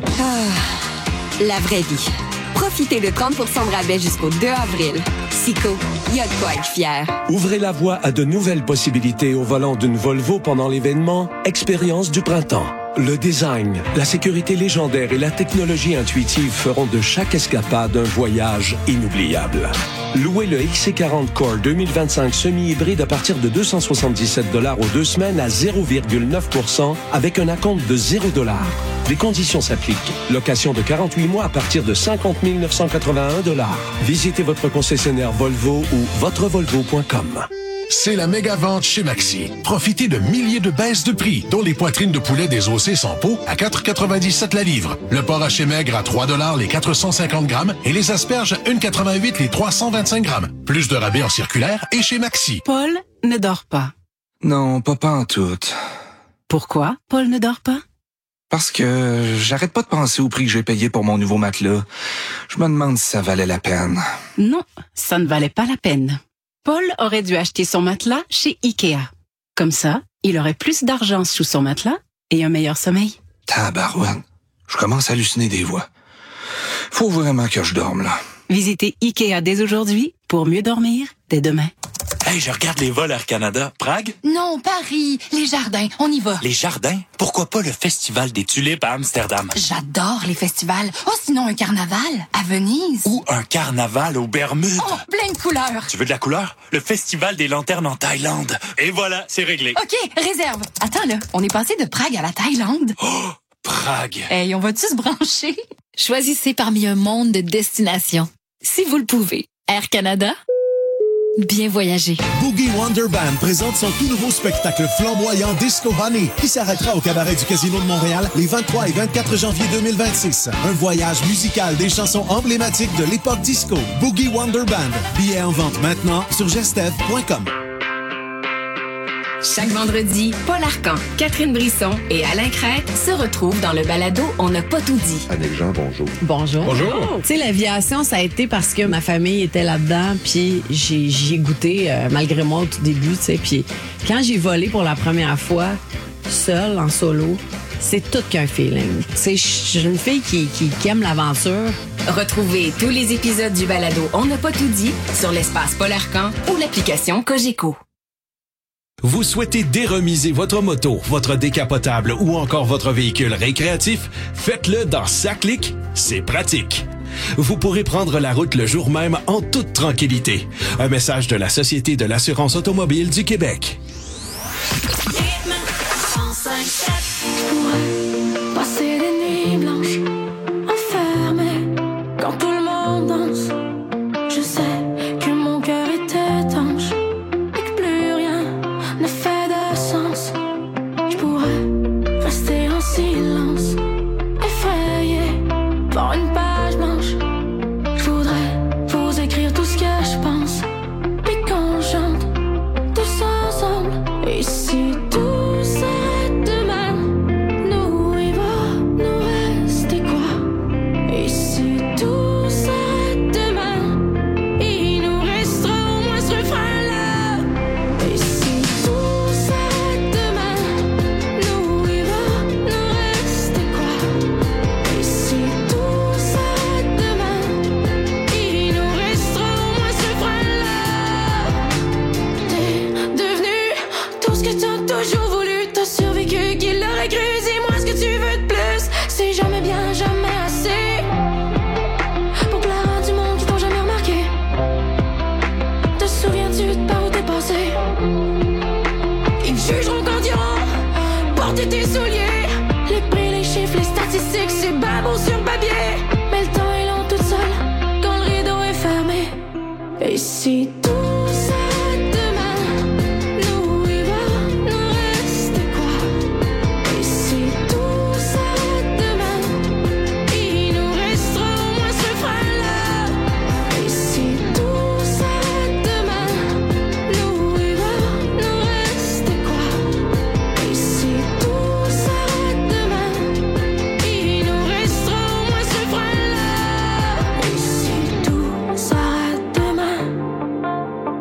la vraie vie. Profitez de 30% de rabais jusqu'au 2 avril. Psycho, il y a de quoi être fier. Ouvrez la voie à de nouvelles possibilités au volant d'une Volvo pendant l'événement Expérience du printemps. Le design, la sécurité légendaire et la technologie intuitive feront de chaque escapade un voyage inoubliable. Louez le XC40 Core 2025 semi-hybride à partir de 277 $ aux 2 semaines à 0,9% avec un acompte de 0 $. Les conditions s'appliquent. Location de 48 mois à partir de 50 981 $. Visitez votre concessionnaire Volvo ou votrevolvo.com. C'est la méga vente chez Maxi. Profitez de milliers de baisses de prix, dont les poitrines de poulet désossées sans peau à 4,97 la livre, le porc haché maigre à 3 $ les 450 grammes et les asperges à 1,88 les 325 grammes. Plus de rabais en circulaire et chez Maxi. Paul ne dort pas. Non, pas pantoute. Pourquoi Paul ne dort pas? Parce que j'arrête pas de penser au prix que j'ai payé pour mon nouveau matelas. Je me demande si ça valait la peine. Non, ça ne valait pas la peine. Paul aurait dû acheter son matelas chez Ikea. Comme ça, il aurait plus d'argent sous son matelas et un meilleur sommeil. Tabarouette, je commence à halluciner des voix. Faut vraiment que je dorme, là. Visitez Ikea dès aujourd'hui pour mieux dormir dès demain. Hey, je regarde les vols Air Canada. Prague? Non, Paris. Les Jardins. On y va. Les Jardins? Pourquoi pas le Festival des Tulipes à Amsterdam? J'adore les festivals. Oh, sinon un carnaval à Venise. Ou un carnaval aux Bermudes. Oh, plein de couleurs. Tu veux de la couleur? Le Festival des Lanternes en Thaïlande. Et voilà, c'est réglé. OK, réserve. Attends, là. On est passé de Prague à la Thaïlande. Oh, Prague. Hey, on va-tu se brancher? Choisissez parmi un monde de destinations. Si vous le pouvez. Air Canada. Bien voyager. Boogie Wonder Band présente son tout nouveau spectacle flamboyant Disco Honey qui s'arrêtera au cabaret du Casino de Montréal les 23 et 24 janvier 2026. Un voyage musical des chansons emblématiques de l'époque disco. Boogie Wonder Band. Billets en vente maintenant sur gestev.com. Chaque vendredi, Paul Arcan, Catherine Brisson et Alain Crête se retrouvent dans le balado On n'a pas tout dit. Annick Jean, bonjour. Bonjour. Bonjour. Tu sais, l'aviation, ça a été parce que ma famille était là-dedans, puis j'y ai goûté malgré moi au tout début, tu sais. Puis quand j'ai volé pour la première fois, seule, en solo, c'est tout qu'un feeling. Tu sais, je suis une fille qui aime l'aventure. Retrouvez tous les épisodes du balado On n'a pas tout dit sur l'espace Paul Arcan ou l'application Cogeco. Vous souhaitez déremiser votre moto, votre décapotable ou encore votre véhicule récréatif? Faites-le dans SACLIC, c'est pratique. Vous pourrez prendre la route le jour même en toute tranquillité. Un message de la Société de l'assurance automobile du Québec. Passer des nuits blanches, enfermées, quand tout le monde danse. Je sais que mon cœur est étanche et que plus rien ne fait de sens. Je pourrais rester en silence, effrayé par une page blanche. Je voudrais vous écrire tout ce que je pense, puis qu'on chante tous ensemble. Et si tout s'arrête demain, nous il va nous rester quoi? Et si tout s'arrête demain, il nous restera au moins ce refrain-là. Et si tout s'arrête demain, nous il va nous rester quoi? Et si tout s'arrête demain, il nous restera au moins ce refrain-là. T'es devenu tout ce que t'as toujours voulu, t'as survécu, qui l'aurait cru? Dis-moi ce que tu veux de plus. C'est jamais bien, jamais assez pour plaire à du monde qui t'ont jamais remarqué. Te souviens-tu de par où t'es passé? Ils te jugeront quand ils iront porter tes souliers. Les prix, les chiffres, les statistiques, c'est bien beau sur papier, mais le temps est long toute seule quand le rideau est fermé. Et si tout s'arrête demain, nous il va nous rester quoi? Et si tout s'arrête demain, il nous restera au moins ce refrain-là. Et si tout s'arrête demain, nous il va nous rester quoi? Et si tout s'arrête demain, il nous restera au moins ce refrain-là. Et si tout s'arrête demain,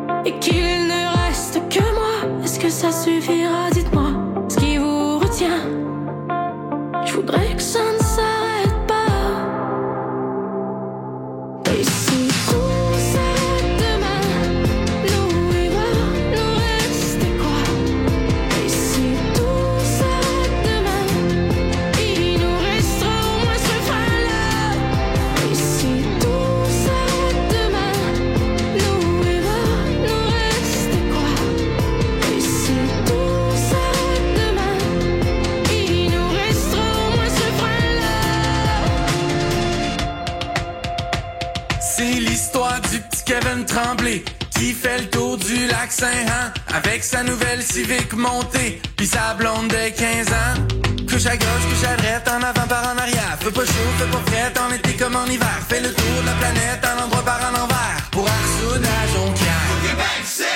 Kevin Tremblay, qui fait le tour du lac Saint-Jean avec sa nouvelle Civic montée, pis sa blonde de 15 ans. Couche à gauche, couche à droite, en avant par en arrière. Fais pas chaud, fais pas frais, en été comme en hiver. Fais le tour de la planète, en endroit par en envers. Pour Arsoud à Jonquière. Au Québec, c'est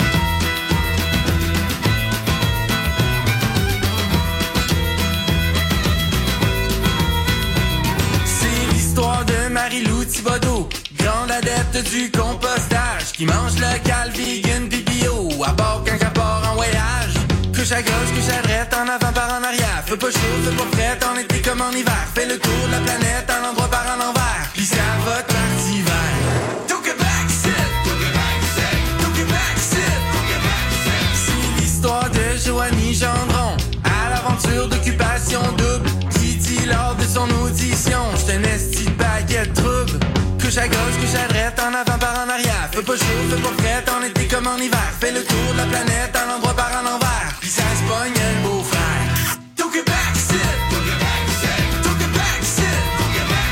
l'histoire de Marie-Lou Thibodeau, grande adepte du compostage, qui mange local, vegan, pis bio, à bord quand elle part en voyage. Couche à gauche, couche à droite, en avant par en arrière. Fais pas chaud, fais pas frais, en été comme en hiver. Fais le tour de la planète, en endroit par en envers. Pis ça va parti hiver. Tout Québec, c'est c'est l'histoire de Joanie Gendron, à l'aventure d'occupation double, qui dit lors de son audition: j'suis un esti de baguette trouble. Couche à gauche, couche à droite, en avant par en arrière. Fais pas chaud, fais pas frais, en été comme en hiver. Fais le tour de la planète, en endroit par en envers. Pis ça se pogne un beau-frère. Tout Québec, c'est tout Québec, c'est tout Québec, c'est tout Québec,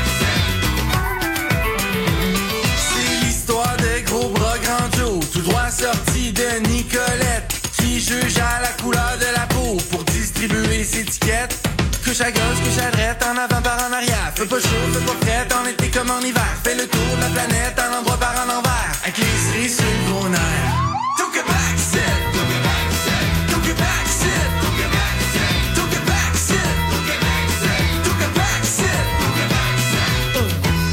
c'est l'histoire de Gros Bras Grand Joe, tout droit sorti de Nicolette, qui juge à la couleur de la peau pour distribuer ses étiquettes. Couche à gauche, couche à droite, en avant par en arrière. Fais pas chaud, fais pas frais, en été comme en hiver. Fais le tour de la planète, en endroit par en envers. Avec les cerises sur le gros nerf. Tout Québec, c'est tout Québec, c'est tout Québec, c'est tout Québec, c'est tout Québec, c'est tout Québec, c'est tout Québec, c'est tout Québec, c'est.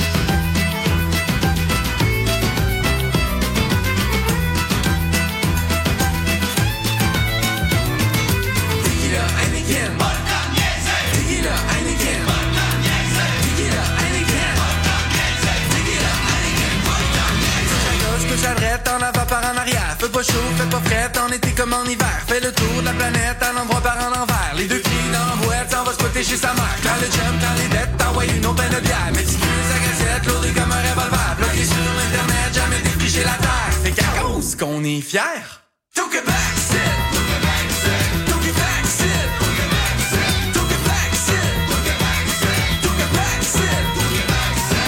Tequila, Heineken, Tequila, Heineken, Tequila, Heineken, Tequila, Heineken. Couche à gauche, couche à droite, en avant par en arrière. Fais pas chaud, fais pas frais, en été comme en hiver. Fais le tour de la planète, en endroit par en envers. Les deux filles dans la boîte, s'en va spotter chez sa mère. Quand le chum, quand les dettes, t'envoies une autre peine de bière. Méticuleux à gazette, lourdé comme un revolver. Bloqué sur l'internet, jamais défriché la terre. Fait qu'à cause qu'on est fiers. Tout Québec, c'est tout Québec, c'est tout Québec, c'est tout Québec, c'est tout Québec, c'est tout Québec, c'est tout Québec, c'est tout Québec, c'est.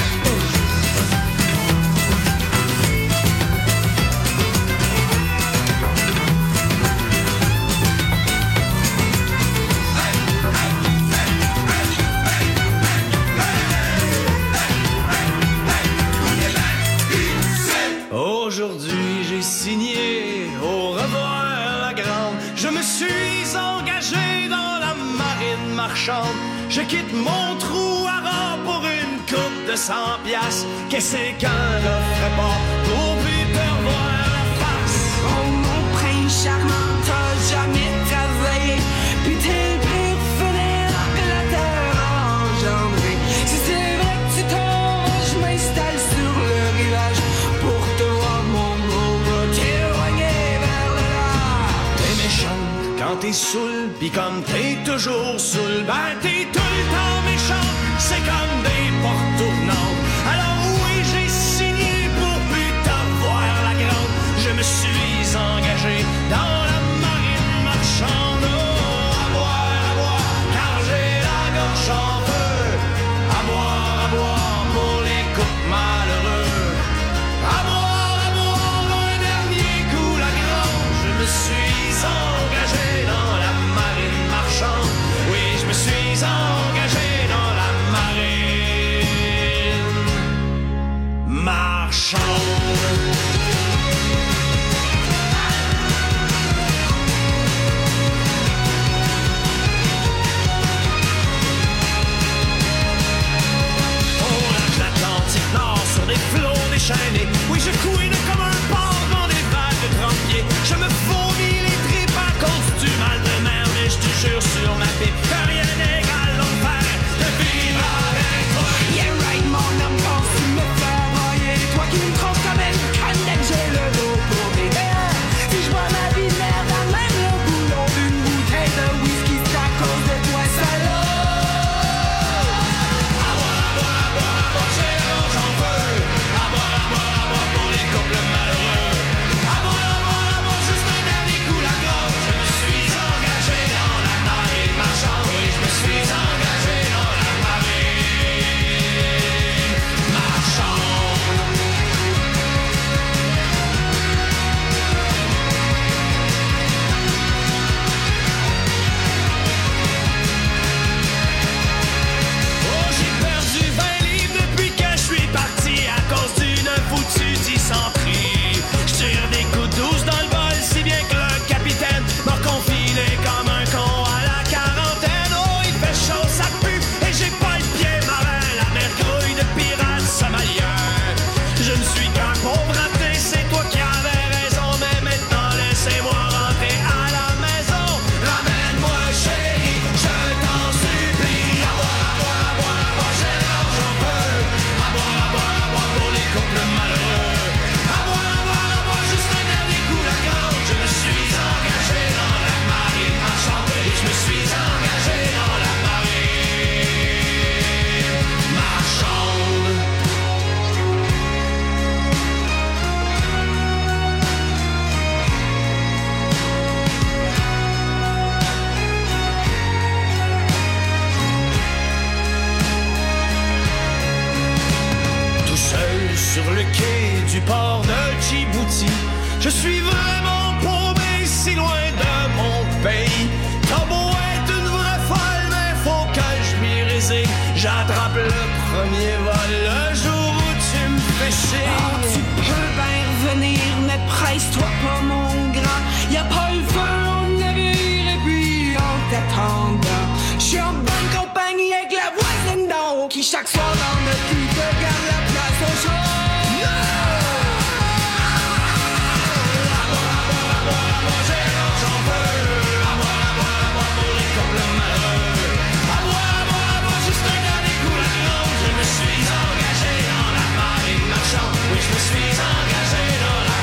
Aujourd'hui j'ai signé au revoir la grande. Je me suis engagé dans la marine marchande. Je quitte mon trou à rang pour une coupe de 100 piastres. Qu'est-ce qu'un ne ferait pas pour plus te revoir la face? Oh mon prince charmant, t'as jamais travaillé. Puis t'es le pire fenêtre que la terre a engendré. Si c'est vrai que tu tombes, je m'installe sur le rivage pour te voir mon gros gars t'éloigner vers le large. T'es méchant quand t'es saoul, pis comme t'es toujours saoul, ben t'es tout le temps méchant. C'est comme des portes tournantes. Alors oui, j'ai signé pour plus t'avoir la grande. Je me suis engagé dans la marine marchande. Oh, à boire, car j'ai la gorge en feu. À boire, pour les couples malheureux. À boire, un dernier coup la grande. Je me suis engagé dans la marine marchande. Oui, je me suis engagé dans la marine marchande. Nord sur des flots déchaînés. Oui, je couine comme un porc dans des vagues de 30 pieds. Je me fournis les tripes à cause du mal de mer. Mais je te jure sur ma pipe que rien n'égale l'enfer de vivre avec toi. Yeah right, mon homme, quand tu me fais broyer. Toi qui me trompe comme une canne du port de Djibouti. Je suis vraiment paumé si loin de mon pays. T'as beau être une vraie folle, mais faut que je m'y résigne. J'attrape le premier vol le jour où tu me fais chier. Oh, tu peux bien revenir, mais presse-toi pas mon grand. Y'a pas le feu au navire et puis en t'attendant, j'suis en bonne compagnie avec la voisine d'en haut qui chaque soir dans notre cul te garde la place au show. Oui, je me suis engagé dans la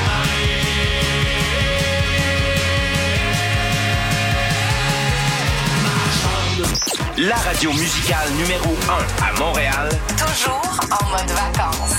marée. La radio musicale numéro 1 à Montréal. Toujours en mode vacances.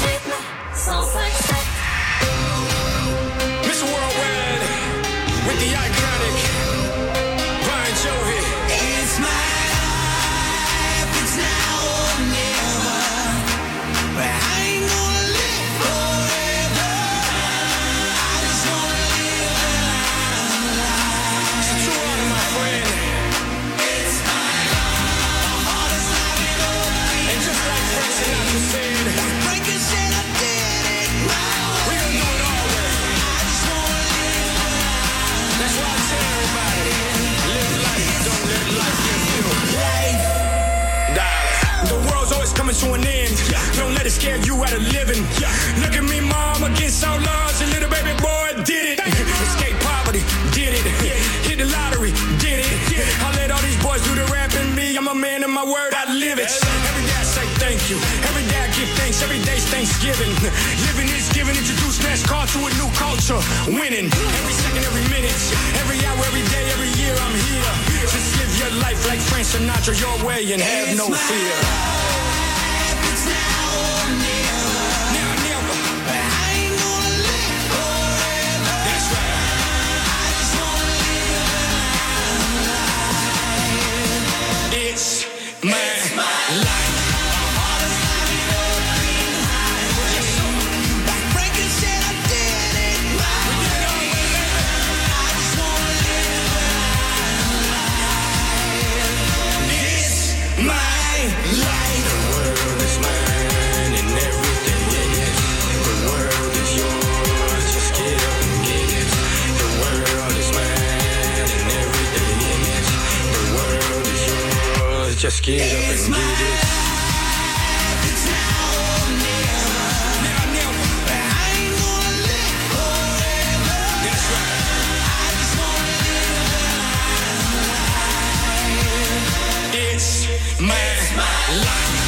Mr. Worldwide with the iconic Brian Jovi. It's my life, it's now or never. But I ain't gonna live forever. I just wanna live a life. So true honor, my friend. It's my life, the hardest life in all the beat. And just like Frank Sinatra said, Breaker said I did it my way. We gon' do it all way. I just wanna live a life. That's why I tell everybody, live life, don't let life give you life. The world's always coming to an end. Don't let it scare you out of living. Look at me, mom, against all odds. A little baby boy did it. Escape poverty, did it. Hit the lottery, did it. I let all these boys do the rap and me. I'm a man of my word, I live it. Every day I say thank you. Every day I give thanks. Every day's Thanksgiving. Living is giving. Introduce NASCAR to a new culture. Winning. Every second, every minute. Every hour, every day, every year I'm here. Just live your life like Frank Sinatra your way and have no fear. It's my life. Breaker said I did it my way. I just wanna live a life. It's my life. The world is mine and everything in it. The world is yours, just get up and get it. The world is mine and everything in it. The world is yours, just get up and get it. It's now or never. Now, never. I ain't gonna live forever. That's right. I just wanna live a life. It's my life.